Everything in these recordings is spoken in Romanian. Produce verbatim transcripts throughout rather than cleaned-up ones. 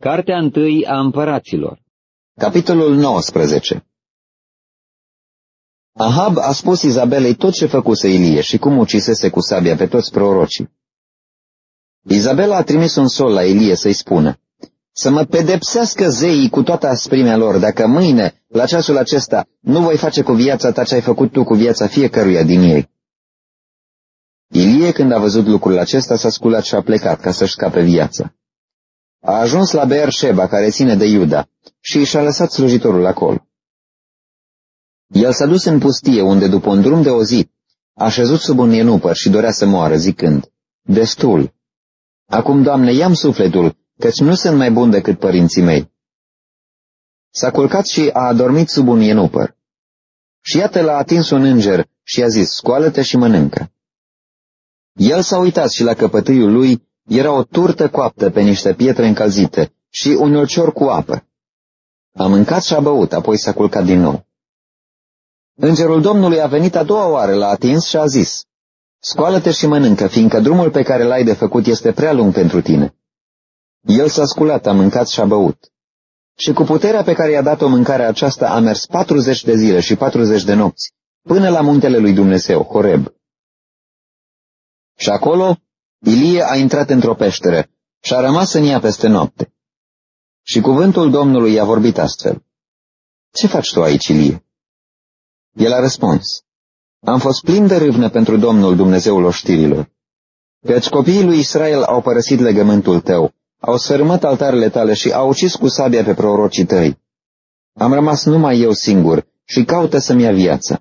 Cartea întâi a împăraților. Capitolul nouăsprezece. Ahab a spus Izabelei tot ce făcuse Ilie și cum ucisese cu sabia pe toți prorocii. Izabela a trimis un sol la Ilie să-i spună: să mă pedepsească zeii cu toată asprimea lor, dacă mâine, la ceasul acesta, nu voi face cu viața ta ce ai făcut tu cu viața fiecăruia din ei. Ilie, când a văzut lucrul acesta, s-a sculat și a plecat ca să-și scape viața. A ajuns la Beer-Sheba, care ține de Iuda, și și-a lăsat slujitorul acolo. El s-a dus în pustie, unde, după un drum de o zi, a șezut sub un ienupăr și dorea să moară, zicând: destul. Acum, Doamne, ia-mi sufletul, căci nu sunt mai bun decât părinții mei. S-a culcat și a adormit sub un ienupăr. Și iată, l-a atins un înger și i-a zis: scoală-te și mănâncă. El s-a uitat și la căpătâiul lui era o turtă coaptă pe niște pietre încălzite și un ulcior cu apă. A mâncat și a băut, apoi s-a culcat din nou. Îngerul Domnului a venit a doua oară, l-a atins și a zis: scoală-te și mănâncă, fiindcă drumul pe care l-ai de făcut este prea lung pentru tine. El s-a sculat, a mâncat și a băut. Și cu puterea pe care i-a dat-o mâncarea aceasta a mers patruzeci de zile și patruzeci de nopți, până la muntele lui Dumnezeu, Horeb. Și acolo Ilie a intrat într-o peșteră și a rămas în ea peste noapte. Și cuvântul Domnului i-a vorbit astfel: ce faci tu aici, Ilie? El a răspuns: am fost plin de râvnă pentru Domnul, Dumnezeul oștirilor, căci copiii lui Israel au părăsit legământul tău, au sfărâmat altarele tale și au ucis cu sabia pe prorocii tăi. Am rămas numai eu singur și caută să-mi ia viața.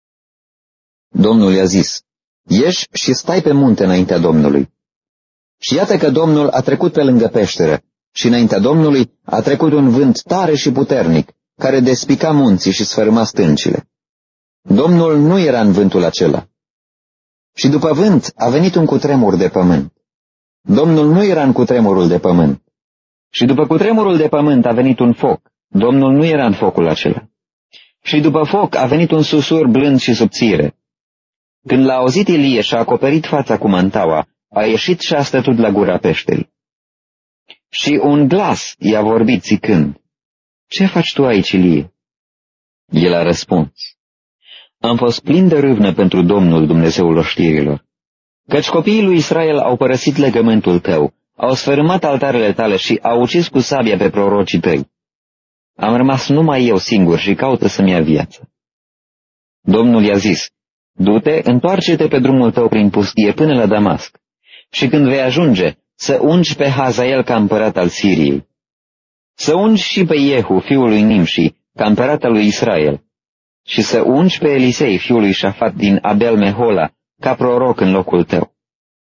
Domnul i-a zis: ieși și stai pe munte înaintea Domnului. Și iată că Domnul a trecut pe lângă peșteră și înaintea Domnului a trecut un vânt tare și puternic, care despica munții și sfărâma stâncile. Domnul nu era în vântul acela. Și după vânt a venit un cutremur de pământ. Domnul nu era în cutremurul de pământ. Și după cutremurul de pământ a venit un foc. Domnul nu era în focul acela. Și după foc a venit un susur blând și subțire. Când l-a auzit Ilie și-a acoperit fața cu mantaua, a ieșit și a stătut la gura peșterii. Și un glas i-a vorbit zicând: ce faci tu aici, Ilie? El a răspuns: am fost plin de râvnă pentru Domnul, Dumnezeul oștirilor, căci copiii lui Israel au părăsit legământul tău, au sfărâmat altarele tale și au ucis cu sabia pe prorocii tăi. Am rămas numai eu singur și caută să-mi ia viața. Domnul i-a zis: du-te, întoarce-te pe drumul tău prin pustie până la Damasc, și când vei ajunge, să ungi pe Hazael ca împărat al Siriei. Să ungi și pe Iehu, fiul lui Nimși, ca împărat al lui Israel, și să ungi pe Elisei, fiul lui Șafat din Abel-Mehola, ca proroc în locul tău.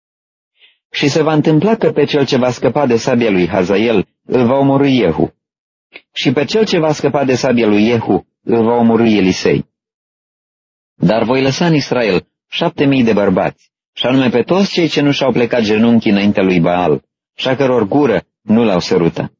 Și se va întâmpla că pe cel ce va scăpa de sabia lui Hazael îl va omorî Iehu, și pe cel ce va scăpa de sabia lui Iehu îl va omorî Elisei. Dar voi lăsa în Israel șapte mii de bărbați, și anume pe toți cei ce nu și-au plecat genunchii înaintea lui Baal, și a căror gură nu l-au sărutat.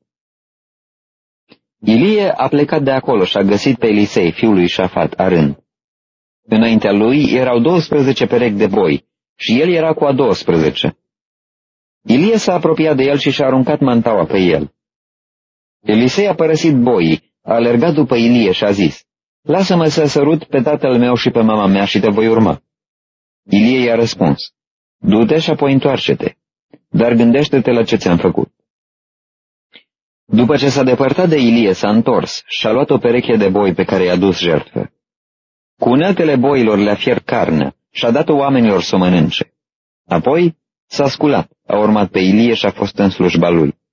Ilie a plecat de acolo și a găsit pe Elisei, fiul lui Șafat, arând. Înaintea lui erau douăsprezece perechi de boi, și el era cu a douăsprezece. Ilie s-a apropiat de el și și-a aruncat mantaua pe el. Elisei a părăsit boii, a alergat după Ilie și a zis: lasă-mă să sărut pe tatăl meu și pe mama mea și te voi urma. Ilie i-a răspuns: du-te și apoi întoarce-te, dar gândește-te la ce ți-am făcut. După ce s-a depărtat de Ilie, s-a întors și a luat o pereche de boi pe care i-a dus jertfă. Cu uneltele boilor le-a fiert carnea și a dat-o oamenilor să o mănânce. Apoi s-a sculat, a urmat pe Ilie și a fost în slujba lui.